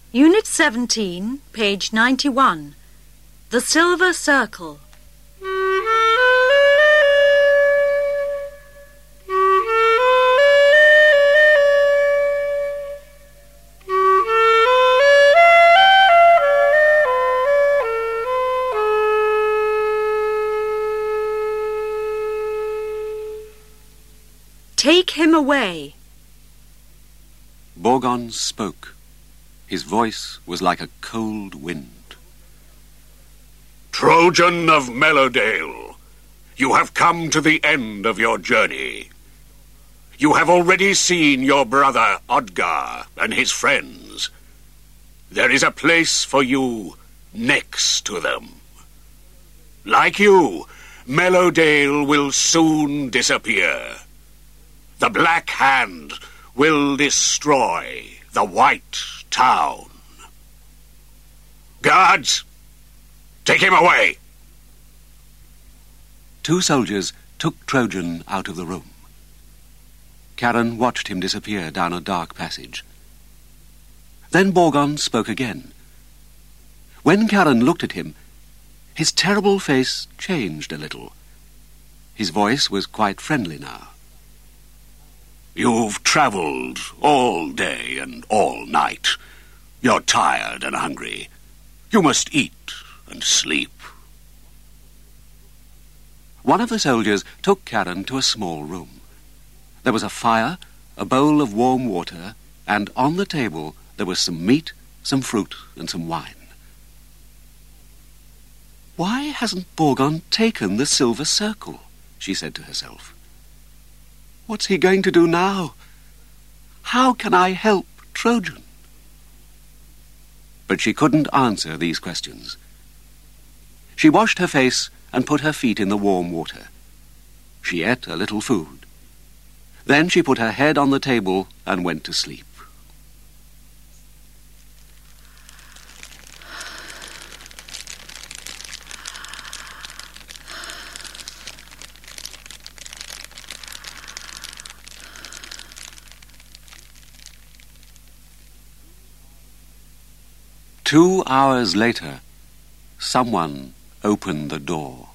Unit 17, page 91. The Silver Circle. Take him away. Borgon spoke. His voice was like a cold wind. Trojan of Mellowdale, you have come to the end of your journey. You have already seen your brother Odgar and his friends. There is a place for you next to them. Like you, Mellowdale will soon disappear. The Black Hand will destroy the White Town. Guards, take him away! Two soldiers took Trojan out of the room. Charon watched him disappear down a dark passage. Then Borgon spoke again. When Charon looked at him, his terrible face changed a little. His voice was quite friendly now. You've travelled all day and all night. You're tired and hungry. You must eat and sleep. One of the soldiers took Charon to a small room. There was a fire, a bowl of warm water, and on the table there was some meat, some fruit, and some wine. Why hasn't Borgon taken the Silver Circle? She said to herself. What's he going to do now? How can I help Trojan? But she couldn't answer these questions. She washed her face and put her feet in the warm water. She ate a little food. Then she put her head on the table and went to sleep. Two hours later, someone opened the door.